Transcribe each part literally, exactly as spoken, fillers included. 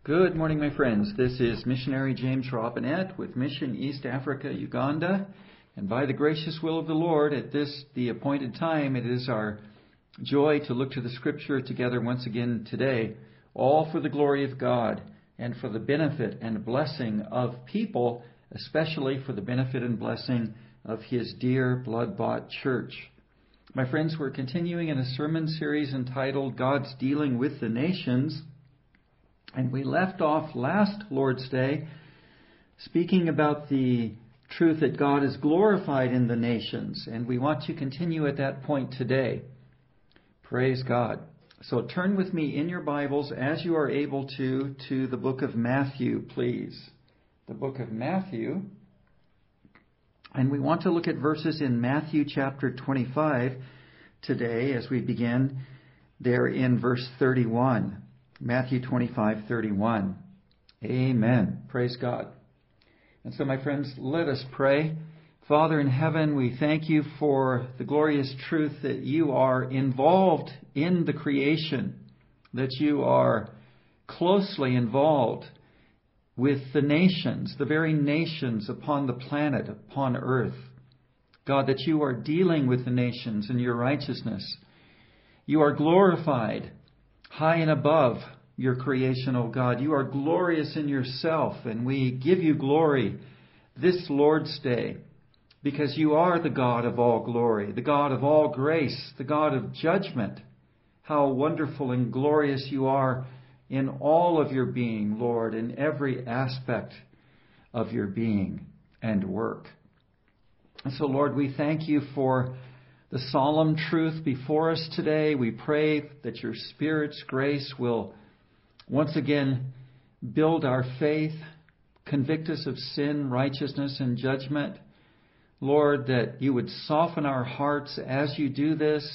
Good morning, my friends. This is Missionary James Robinette with Mission East Africa, Uganda. And by the gracious will of the Lord, at this, the appointed time, it is our joy to look to the Scripture together once again today, all for the glory of God and for the benefit and blessing of people, especially for the benefit and blessing of His dear blood-bought church. My friends, we're continuing in a sermon series entitled God's Dealing with the Nations. And we left off last Lord's Day speaking about the truth that God is glorified in the nations. And we want to continue at that point today. Praise God. So turn with me in your Bibles, as you are able to, to the book of Matthew, please. The book of Matthew. And we want to look at verses in Matthew chapter twenty-five today as we begin there in verse thirty-one. Matthew twenty-five thirty-one. Amen. Praise God. And so, my friends, let us pray. Father in heaven, we thank you for the glorious truth that you are involved in the creation, that you are closely involved with the nations, the very nations upon the planet, upon earth. God, that you are dealing with the nations in your righteousness. You are glorified high and above your creation, O God. You are glorious in yourself, and we give you glory this Lord's Day because you are the God of all glory, the God of all grace, the God of judgment. How wonderful and glorious you are in all of your being, Lord, in every aspect of your being and work. And so, Lord, we thank you for the solemn truth before us today. We pray that your Spirit's grace will once again build our faith, convict us of sin, righteousness, and judgment. Lord, that you would soften our hearts as you do this,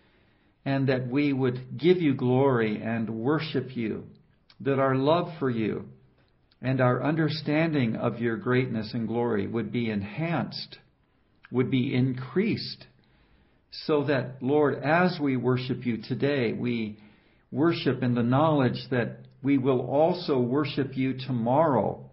and that we would give you glory and worship you, that our love for you and our understanding of your greatness and glory would be enhanced, would be increased, so that, Lord, as we worship you today, we worship in the knowledge that we will also worship you tomorrow,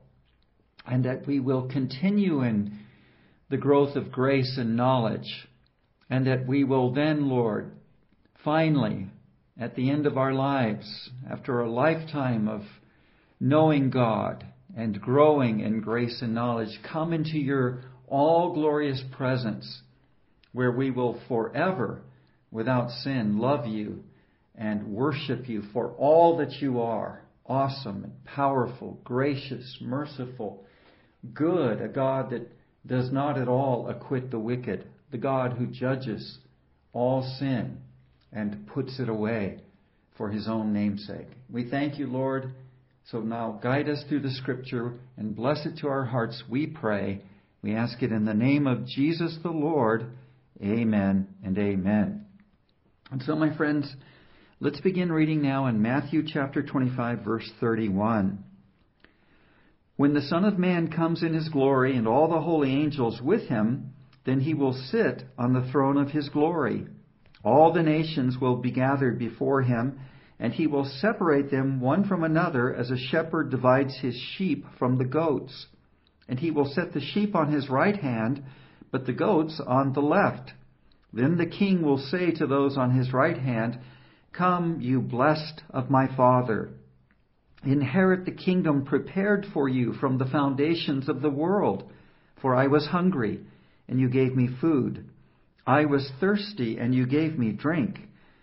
and that we will continue in the growth of grace and knowledge, and that we will then, Lord, finally, at the end of our lives, after a lifetime of knowing God and growing in grace and knowledge, come into your all-glorious presence, where we will forever, without sin, love you and worship you for all that you are, awesome and powerful, gracious, merciful, good, a God that does not at all acquit the wicked, the God who judges all sin and puts it away for his own namesake. We thank you, Lord. So now guide us through the Scripture and bless it to our hearts, we pray. We ask it in the name of Jesus the Lord. Amen and amen. And so, my friends, let's begin reading now in Matthew chapter twenty-five, verse thirty-one. When the Son of Man comes in his glory and all the holy angels with him, then he will sit on the throne of his glory. All the nations will be gathered before him, and he will separate them one from another as a shepherd divides his sheep from the goats. And he will set the sheep on his right hand, but the goats on the left. Then the king will say to those on his right hand, "Come, you blessed of my Father. Inherit the kingdom prepared for you from the foundations of the world. For I was hungry, and you gave me food. I was thirsty, and you gave me drink.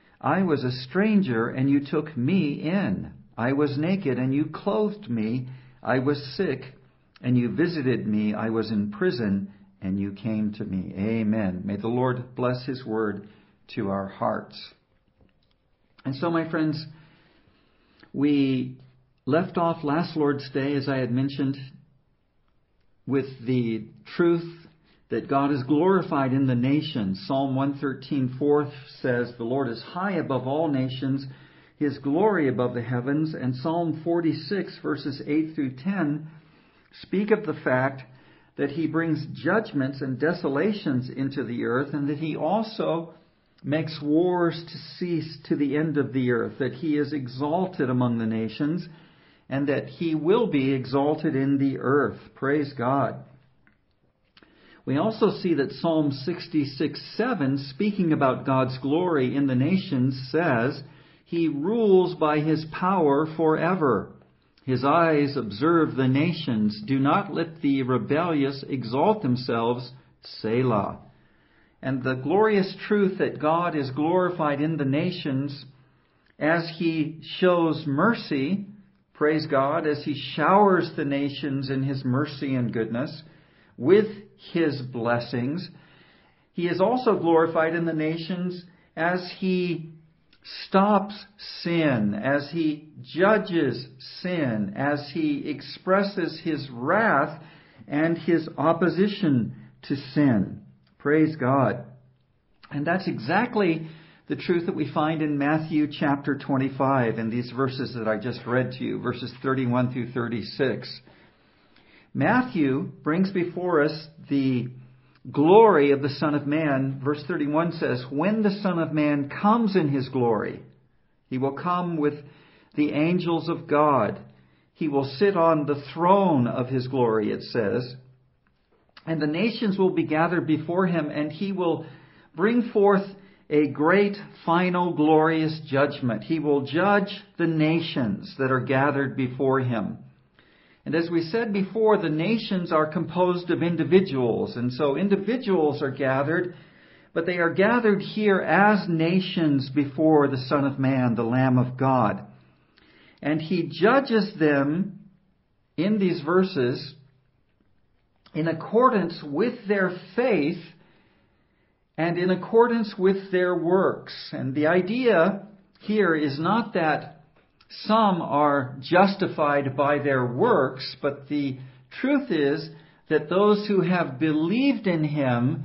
I was a stranger, and you took me in. I was naked, and you clothed me. I was sick, and you visited me. I was in prison, and you came to me." Amen. May the Lord bless his word to our hearts. And so, my friends, we left off last Lord's Day, as I had mentioned, with the truth that God is glorified in the nations. Psalm one thirteen four says, "The Lord is high above all nations, his glory above the heavens." And Psalm forty-six, verses eight through ten, speak of the fact that he brings judgments and desolations into the earth, and that he also makes wars to cease to the end of the earth, that he is exalted among the nations, and that He will be exalted in the earth. Praise God. We also see that Psalm sixty-six seven, speaking about God's glory in the nations, says, He rules by His power forever. His eyes observe the nations. Do not let the rebellious exalt themselves. Selah. And the glorious truth that God is glorified in the nations as He shows mercy, praise God, as He showers the nations in His mercy and goodness with His blessings. He is also glorified in the nations as He stops sin, as He judges sin, as He expresses His wrath and His opposition to sin. Praise God. And that's exactly the truth that we find in Matthew chapter twenty-five in these verses that I just read to you, verses thirty-one through thirty-six. Matthew brings before us the glory of the Son of Man. Verse thirty-one says, when the Son of Man comes in His glory, He will come with the angels of God. He will sit on the throne of His glory, it says. And the nations will be gathered before Him, and He will bring forth a great, final, glorious judgment. He will judge the nations that are gathered before Him. And as we said before, the nations are composed of individuals. And so individuals are gathered, but they are gathered here as nations before the Son of Man, the Lamb of God. And He judges them in these verses in accordance with their faith and in accordance with their works. And the idea here is not that some are justified by their works, but the truth is that those who have believed in Him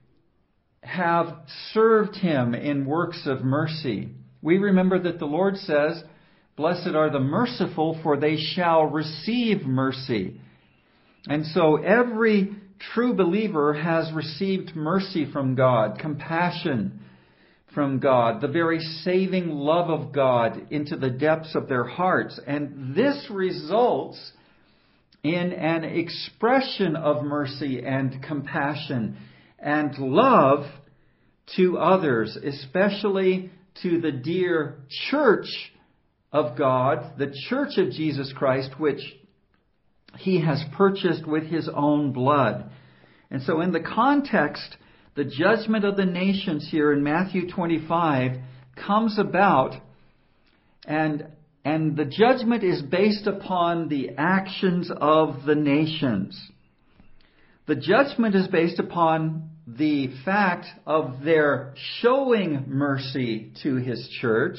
have served Him in works of mercy. We remember that the Lord says, blessed are the merciful, for they shall receive mercy. And so every true believer has received mercy from God, compassion from God, the very saving love of God into the depths of their hearts. And this results in an expression of mercy and compassion and love to others, especially to the dear church of God, the church of Jesus Christ, which He has purchased with His own blood. And so in the context, the judgment of the nations here in Matthew twenty-five comes about, and, and the judgment is based upon the actions of the nations. The judgment is based upon the fact of their showing mercy to His church,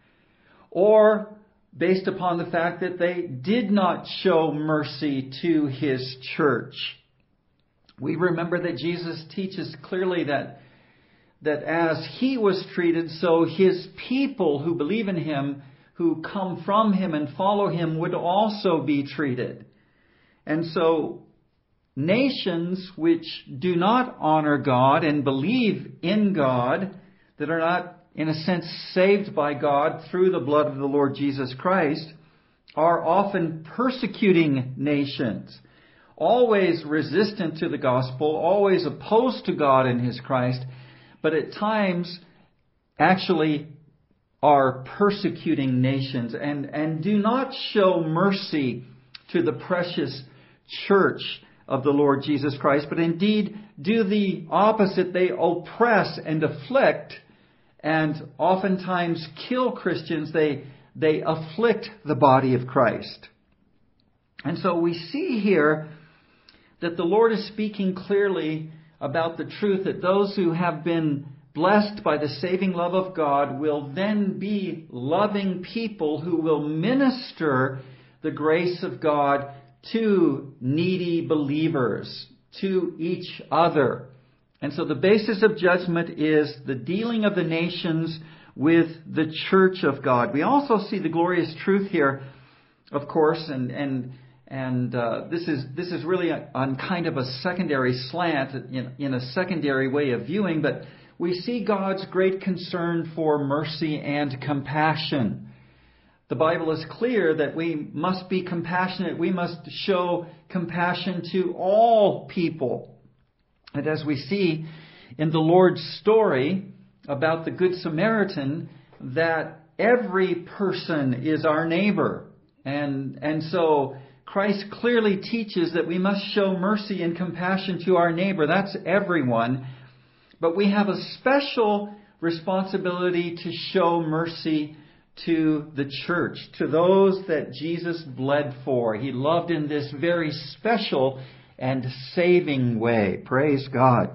or based upon the fact that they did not show mercy to His church. We remember that Jesus teaches clearly that, that as He was treated, so His people who believe in Him, who come from Him and follow Him, would also be treated. And so nations which do not honor God and believe in God, that are not in a sense saved by God through the blood of the Lord Jesus Christ, are often persecuting nations, always resistant to the gospel, always opposed to God and His Christ, but at times actually are persecuting nations and, and do not show mercy to the precious church of the Lord Jesus Christ, but indeed do the opposite. They oppress and afflict and oftentimes kill Christians. They, they afflict the body of Christ. And so we see here that the Lord is speaking clearly about the truth that those who have been blessed by the saving love of God will then be loving people who will minister the grace of God to needy believers, to each other. And so the basis of judgment is the dealing of the nations with the church of God. We also see the glorious truth here, of course, and and and uh, this is this is really on kind of a secondary slant, in, in a secondary way of viewing, but we see God's great concern for mercy and compassion. the Bible is clear that we must be compassionate. We must show compassion to all people. And as we see in the Lord's story about the Good Samaritan, that every person is our neighbor. And, and so Christ clearly teaches that we must show mercy and compassion to our neighbor. That's everyone. But we have a special responsibility to show mercy to the church, to those that Jesus bled for. He loved in this very special and saving way. Praise God.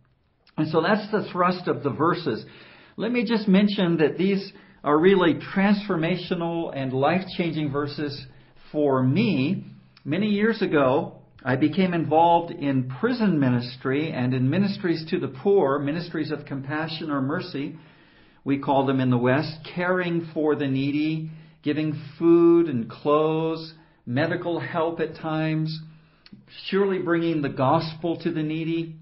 And so that's the thrust of the verses. Let me just mention that these are really transformational and life-changing verses for me. Many years ago, I became involved in prison ministry and in ministries to the poor, ministries of compassion or mercy, we call them in the West, caring for the needy, giving food and clothes, medical help at times, surely bringing the gospel to the needy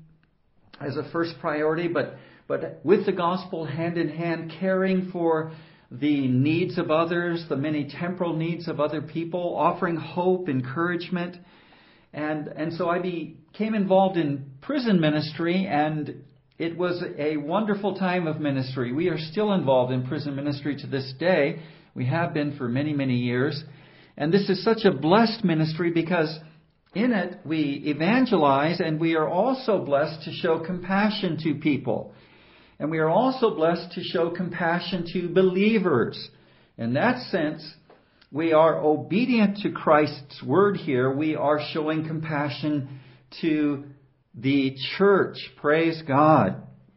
as a first priority, but but with the gospel hand in hand, caring for the needs of others, the many temporal needs of other people, offering hope, encouragement. And, and so I became involved in prison ministry, and it was a wonderful time of ministry. We are still involved in prison ministry to this day. We have been for many, many years. And this is such a blessed ministry because in it we evangelize, and we are also blessed to show compassion to people. And we are also blessed to show compassion to believers. In that sense, we are obedient to Christ's word here. We are showing compassion to the church. Praise God.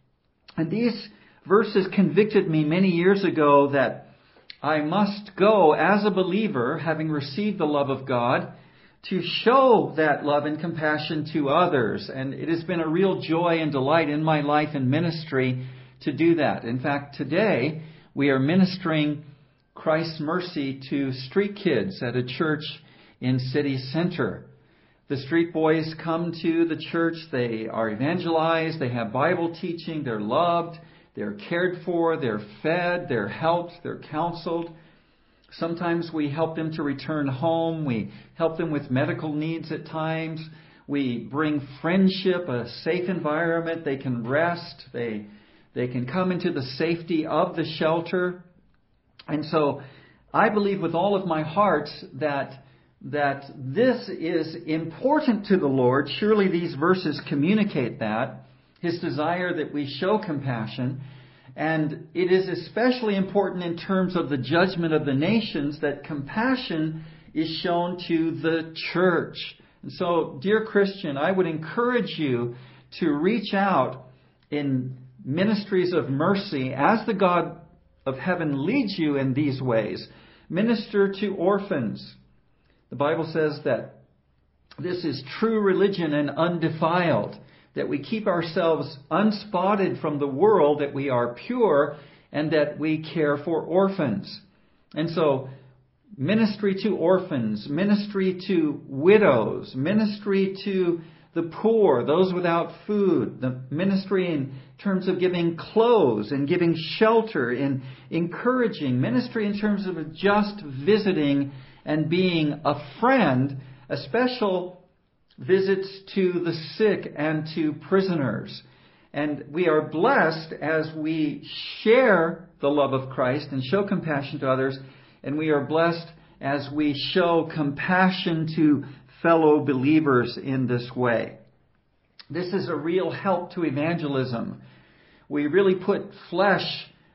And these verses convicted me many years ago that I must go as a believer, having received the love of God, to show that love and compassion to others. And it has been a real joy and delight in my life and ministry to do that. In fact, today we are ministering Christ's mercy to street kids at a church in City Center. The street boys come to the church. They are evangelized. They have Bible teaching. They're loved. They're cared for. They're fed. They're helped. They're counseled. Sometimes we help them to return home. We help them with medical needs at times. We bring friendship, a safe environment. They can rest. They, they can come into the safety of the shelter. And so I believe with all of my heart that that this is important to the Lord. Surely these verses communicate that, His desire that we show compassion. And it is especially important in terms of the judgment of the nations that compassion is shown to the church. And so, dear Christian, I would encourage you to reach out in ministries of mercy as the God of heaven leads you in these ways. Minister to orphans. The Bible says that this is true religion and undefiled, that we keep ourselves unspotted from the world, that we are pure, and that we care for orphans. And so, ministry to orphans, ministry to widows, ministry to the poor, those without food, the ministry in terms of giving clothes and giving shelter, in encouraging, ministry in terms of just visiting and being a friend, a special visits to the sick and to prisoners. And we are blessed as we share the love of Christ and show compassion to others. And we are blessed as we show compassion to fellow believers in this way. This is a real help to evangelism. We really put flesh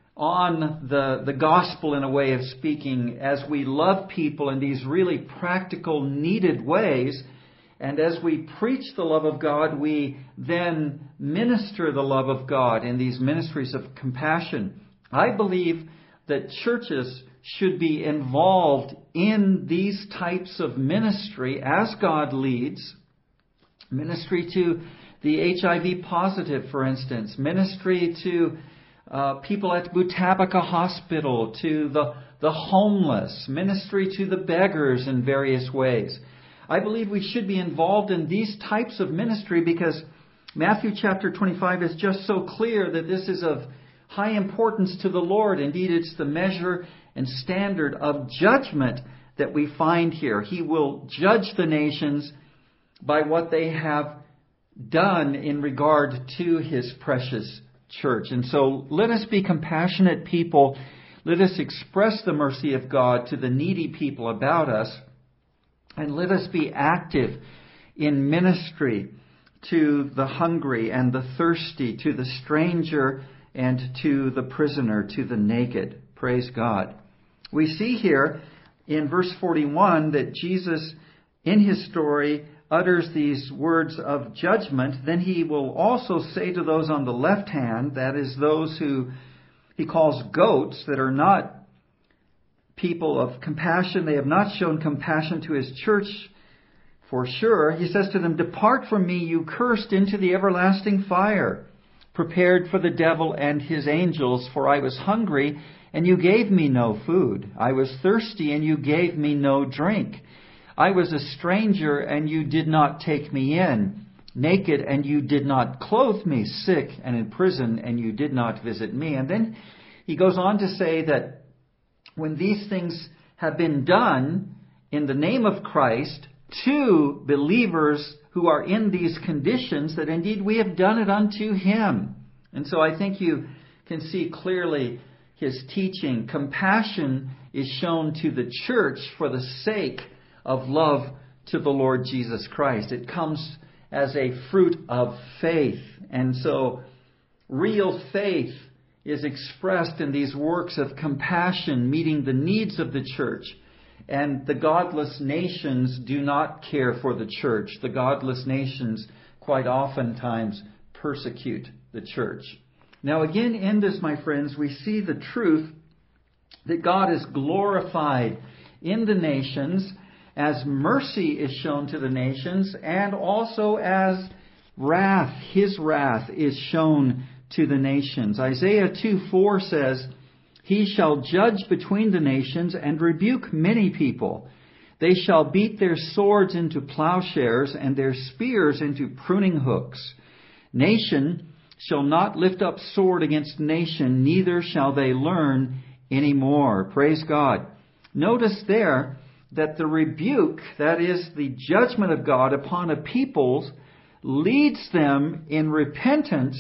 on the, the gospel, in a way of speaking, as we love people in these really practical, needed ways. And as we preach the love of God, we then minister the love of God in these ministries of compassion. I believe that churches should be involved in these types of ministry as God leads. Ministry to the H I V positive, for instance. Ministry to uh, people at Butabika Hospital, to the, the homeless. Ministry to the beggars in various ways. I believe we should be involved in these types of ministry because Matthew chapter twenty-five is just so clear that this is of high importance to the Lord. Indeed, it's the measure and standard of judgment that we find here. He will judge the nations by what they have done in regard to His precious church. And so let us be compassionate people. Let us express the mercy of God to the needy people about us. And let us be active in ministry to the hungry and the thirsty, to the stranger and to the prisoner, to the naked. Praise God. We see here in verse forty-one that Jesus, in His story, utters these words of judgment. Then He will also say to those on the left hand, that is those who He calls goats, that are not people of compassion. They have not shown compassion to His church for sure. He says to them, "Depart from me, you cursed, into the everlasting fire, prepared for the devil and his angels. For I was hungry, and you gave me no food. I was thirsty, and you gave me no drink. I was a stranger, and you did not take me in. Naked, and you did not clothe me. Sick, and in prison, and you did not visit me." And then he goes on to say that when these things have been done in the name of Christ to believers who are in these conditions, that indeed we have done it unto Him. And so I think you can see clearly His teaching. Compassion is shown to the church for the sake of love to the Lord Jesus Christ. It comes as a fruit of faith. And so real faith is expressed in these works of compassion, meeting the needs of the church. And the godless nations do not care for the church. The godless nations quite oftentimes persecute the church. Now again, in this, my friends, we see the truth that God is glorified in the nations as mercy is shown to the nations, and also as wrath, His wrath is shown to the nations. Isaiah two four says, "He shall judge between the nations and rebuke many people. They shall beat their swords into plowshares and their spears into pruning hooks. Nation shall not lift up sword against nation, neither shall they learn any more." Praise God. Notice there that the rebuke, that is the judgment of God upon a people, leads them in repentance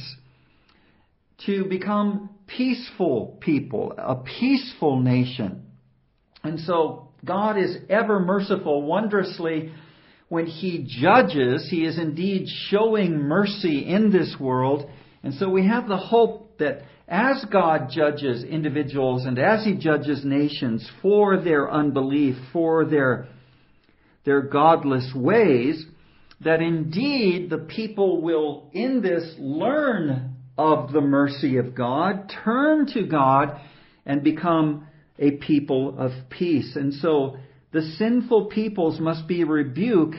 to become peaceful people, a peaceful nation. And so God is ever merciful. Wondrously, when He judges, He is indeed showing mercy in this world. And so we have the hope that as God judges individuals and as He judges nations for their unbelief, for their, their godless ways, that indeed the people will in this learn of the mercy of God, turn to God, and become a people of peace. And so the sinful peoples must be rebuked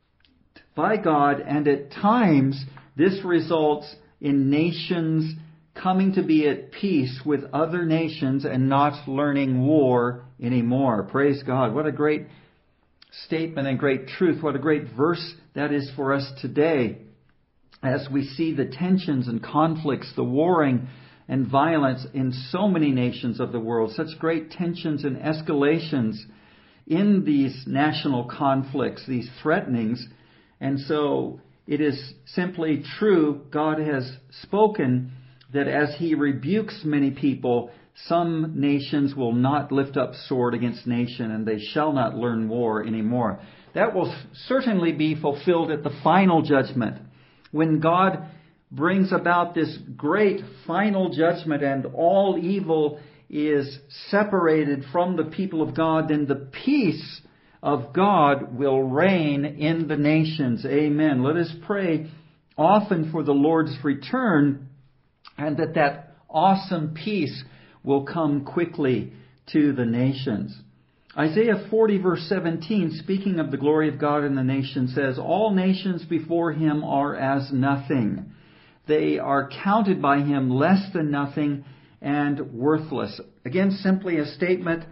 by God, and at times this results in nations coming to be at peace with other nations and not learning war anymore. Praise God. What a great statement and great truth. What a great verse that is for us today, as we see the tensions and conflicts, the warring and violence in so many nations of the world, such great tensions and escalations in these national conflicts, these threatenings. And so it is simply true, God has spoken that as He rebukes many people, some nations will not lift up sword against nation, and they shall not learn war anymore. That will certainly be fulfilled at the final judgment, when God brings about this great final judgment and all evil is separated from the people of God. Then the peace of God will reign in the nations. Amen. Let us pray often for the Lord's return, and that that awesome peace will come quickly to the nations. Isaiah forty verse seventeen, speaking of the glory of God in the nation, says, "All nations before Him are as nothing. They are counted by Him less than nothing and worthless." Again, simply a statement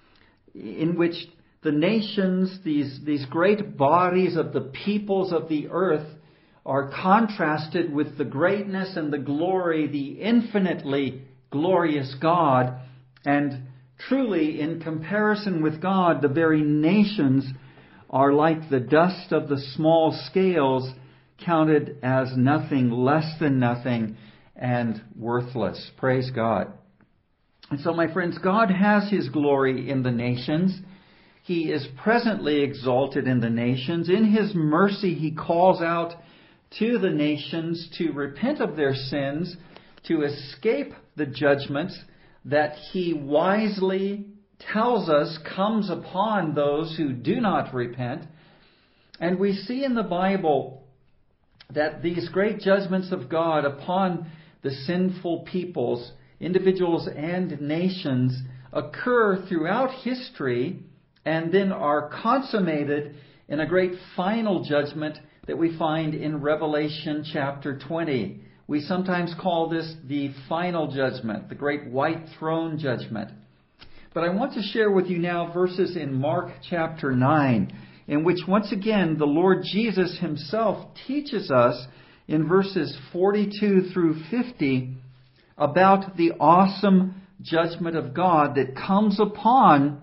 in which the nations, these, these great bodies of the peoples of the earth, are contrasted with the greatness and the glory, the infinitely glorious God. And truly, in comparison with God, the very nations are like the dust of the small scales, counted as nothing, less than nothing, and worthless. Praise God. And so, my friends, God has His glory in the nations. He is presently exalted in the nations. In His mercy, He calls out to the nations to repent of their sins, to escape the judgments that He wisely tells us comes upon those who do not repent. And we see in the Bible that these great judgments of God upon the sinful peoples, individuals and nations, occur throughout history and then are consummated in a great final judgment that we find in Revelation chapter twenty. We sometimes call this the final judgment, the great white throne judgment. But I want to share with you now verses in Mark chapter nine, in which once again the Lord Jesus Himself teaches us in verses forty-two through fifty about the awesome judgment of God that comes upon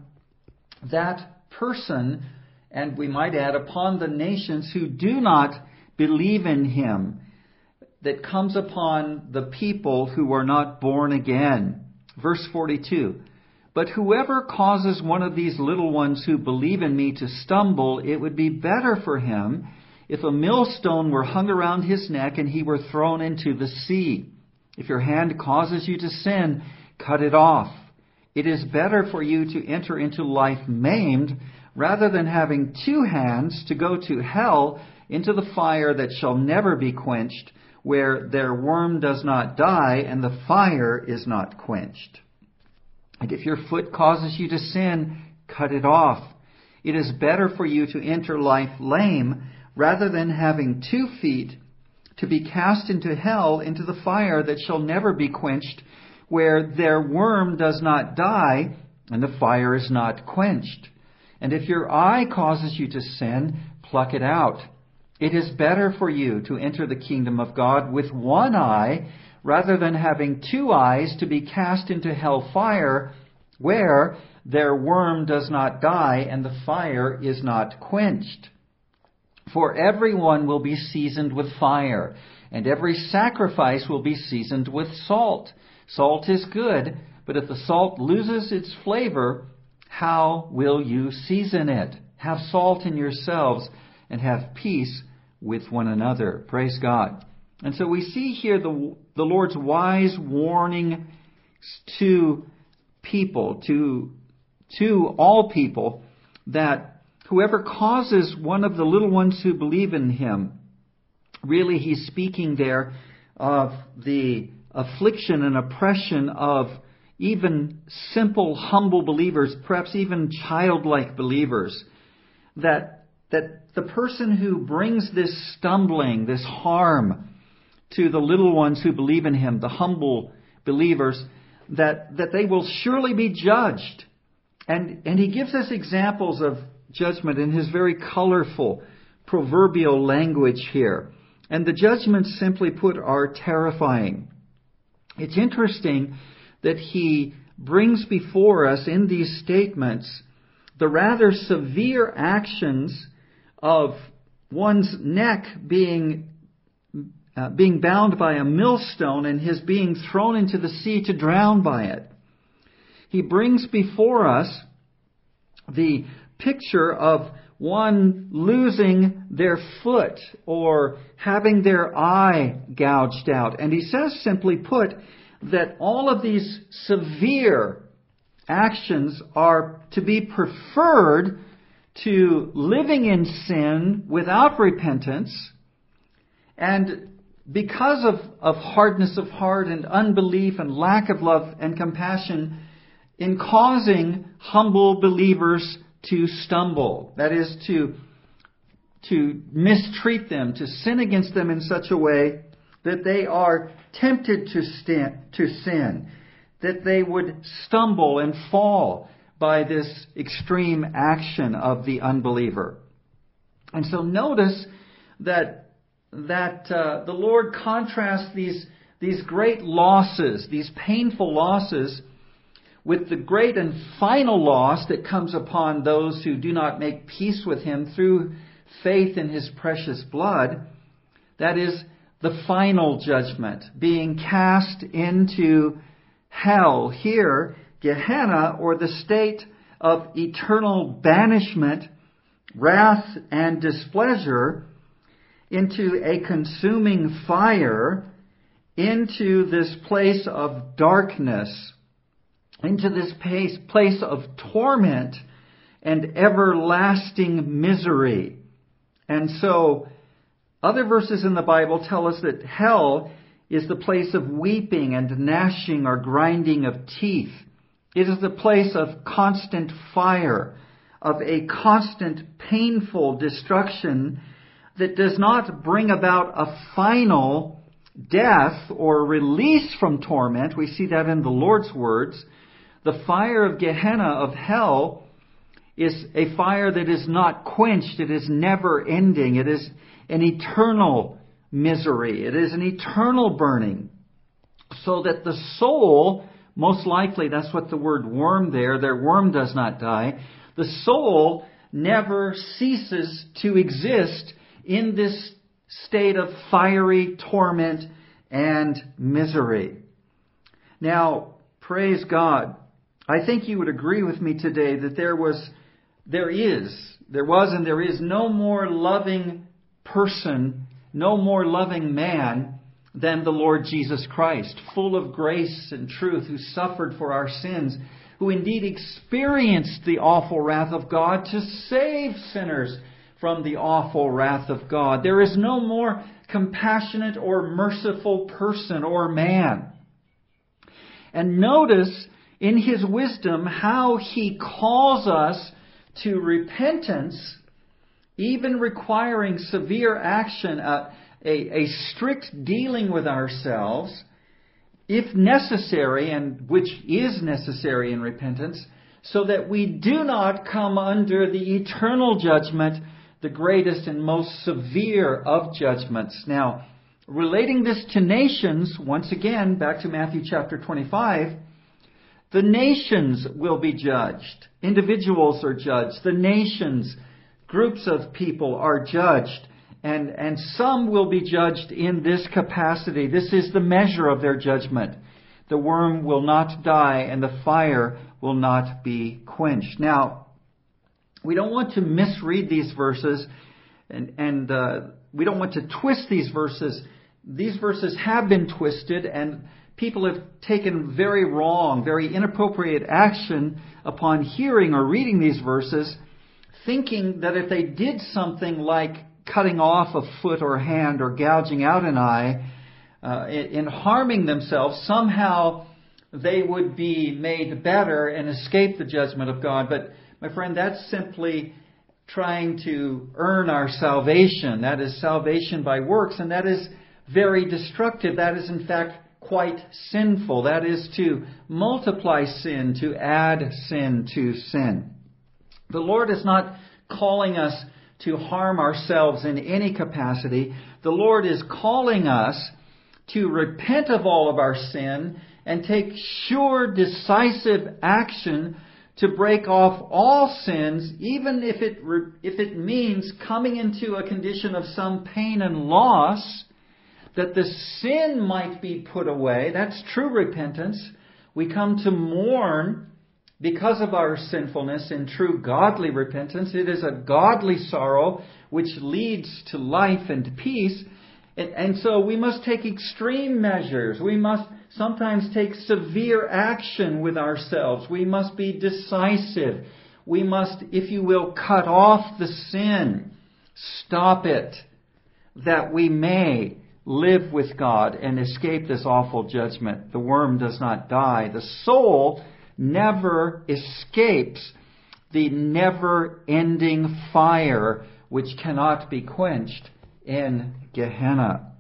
that person, and we might add upon the nations who do not believe in Him, that comes upon the people who are not born again. Verse forty-two, "But whoever causes one of these little ones who believe in me to stumble, it would be better for him if a millstone were hung around his neck and he were thrown into the sea. If your hand causes you to sin, cut it off. It is better for you to enter into life maimed, rather than having two hands to go to hell, into the fire that shall never be quenched, where their worm does not die and the fire is not quenched. And if your foot causes you to sin, cut it off. It is better for you to enter life lame, rather than having two feet to be cast into hell, into the fire that shall never be quenched, where their worm does not die and the fire is not quenched. And if your eye causes you to sin, pluck it out. It is better for you to enter the kingdom of God with one eye, rather than having two eyes to be cast into hell fire, where their worm does not die and the fire is not quenched. For everyone will be seasoned with fire, and every sacrifice will be seasoned with salt. Salt is good, but if the salt loses its flavor, how will you season it? Have salt in yourselves and have peace with one another." Praise God. And so we see here the, the Lord's wise warning to people, to, to all people, that whoever causes one of the little ones who believe in Him, really He's speaking there of the affliction and oppression of even simple, humble believers, perhaps even childlike believers, that, that the person who brings this stumbling, this harm to the little ones who believe in Him, the humble believers, that, that they will surely be judged. And, and He gives us examples of judgment in His very colorful, proverbial language here. And the judgments, simply put, are terrifying. It's interesting that He brings before us in these statements the rather severe actions of one's neck being uh, being bound by a millstone and his being thrown into the sea to drown by it. He brings before us the picture of one losing their foot or having their eye gouged out. And he says, simply put, that all of these severe actions are to be preferred to living in sin without repentance, and because of, of hardness of heart and unbelief and lack of love and compassion, in causing humble believers to stumble. That is, to, to mistreat them, to sin against them in such a way that they are tempted to, stand, to sin, that they would stumble and fall by this extreme action of the unbeliever. And so notice that that uh, the Lord contrasts these these great losses, these painful losses, with the great and final loss that comes upon those who do not make peace with Him through faith in His precious blood. That is the final judgment, being cast into hell. Here, Gehenna, or the state of eternal banishment, wrath, and displeasure, into a consuming fire, into this place of darkness, into this place, place of torment and everlasting misery. And so, other verses in the Bible tell us that hell is the place of weeping and gnashing or grinding of teeth. It is the place of constant fire, of a constant painful destruction that does not bring about a final death or release from torment. We see that in the Lord's words. The fire of Gehenna, of hell, is a fire that is not quenched. It is never ending. It is an eternal misery. It is an eternal burning. So that the soul, most likely, that's what the word worm there, their worm does not die. The soul never ceases to exist in this state of fiery torment and misery. Now, praise God. I think you would agree with me today that there was, there is, there was and there is no more loving person, no more loving man than the Lord Jesus Christ, full of grace and truth, who suffered for our sins, who indeed experienced the awful wrath of God to save sinners from the awful wrath of God. There is no more compassionate or merciful person or man. And notice in His wisdom how He calls us to repentance, even requiring severe action, a, a, a strict dealing with ourselves, if necessary, and which is necessary in repentance, so that we do not come under the eternal judgment, the greatest and most severe of judgments. Now, relating this to nations, once again, back to Matthew chapter twenty-five, the nations will be judged. Individuals are judged. The nations, groups of people are judged. And, and some will be judged in this capacity. This is the measure of their judgment. The worm will not die and the fire will not be quenched. Now, we don't want to misread these verses, and, and uh, we don't want to twist these verses. These verses have been twisted, and people have taken very wrong, very inappropriate action upon hearing or reading these verses, thinking that if they did something like cutting off a foot or hand or gouging out an eye, uh, in, in harming themselves, somehow they would be made better and escape the judgment of God. But my friend, that's simply trying to earn our salvation. That is salvation by works, and that is very destructive. That is, in fact, quite sinful. That is to multiply sin, to add sin to sin. The Lord is not calling us to harm ourselves in any capacity. The Lord is calling us to repent of all of our sin and take sure, decisive action to break off all sins, even if it if it means coming into a condition of some pain and loss, that the sin might be put away. That's true repentance. We come to mourn because of our sinfulness in true godly repentance. It is a godly sorrow which leads to life and peace. And, and so we must take extreme measures. We must sometimes take severe action with ourselves. We must be decisive. We must, if you will, cut off the sin. Stop it, that we may live with God and escape this awful judgment. The worm does not die. The soul never escapes the never-ending fire which cannot be quenched in Gehenna.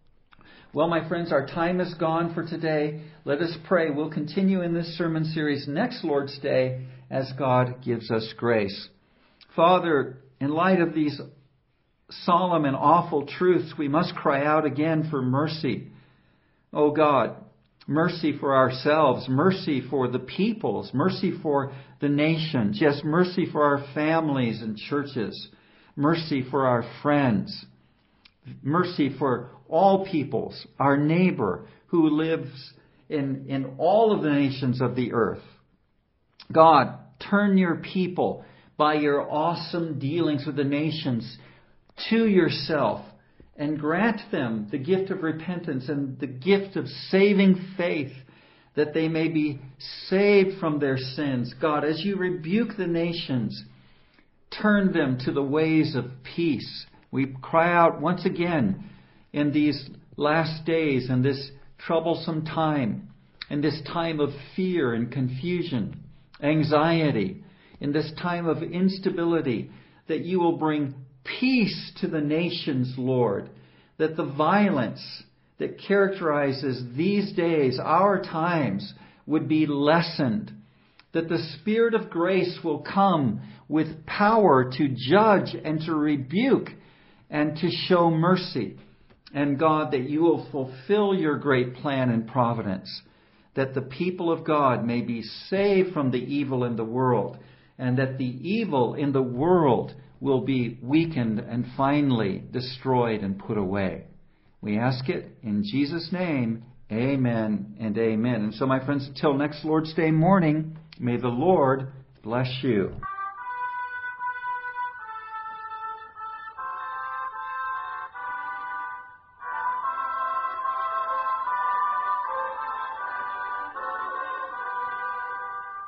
Well, my friends, our time is gone for today. Let us pray. We'll continue in this sermon series next Lord's Day as God gives us grace. Father, in light of these solemn and awful truths, we must cry out again for mercy. Oh God, mercy for ourselves, mercy for the peoples, mercy for the nations, yes, mercy for our families and churches, mercy for our friends, mercy for all peoples, our neighbor who lives in, in all of the nations of the earth. God, turn your people by your awesome dealings with the nations to yourself and grant them the gift of repentance and the gift of saving faith, that they may be saved from their sins. God, as you rebuke the nations, turn them to the ways of peace. We cry out once again in these last days and this troublesome time, in this time of fear and confusion, anxiety, in this time of instability, that you will bring peace to the nations, Lord, that the violence that characterizes these days, our times, would be lessened, that the Spirit of grace will come with power to judge and to rebuke and to show mercy. And God, that you will fulfill your great plan and providence, that the people of God may be saved from the evil in the world, and that the evil in the world will be weakened and finally destroyed and put away. We ask it in Jesus' name. Amen and amen. And so, my friends, until next Lord's Day morning, may the Lord bless you.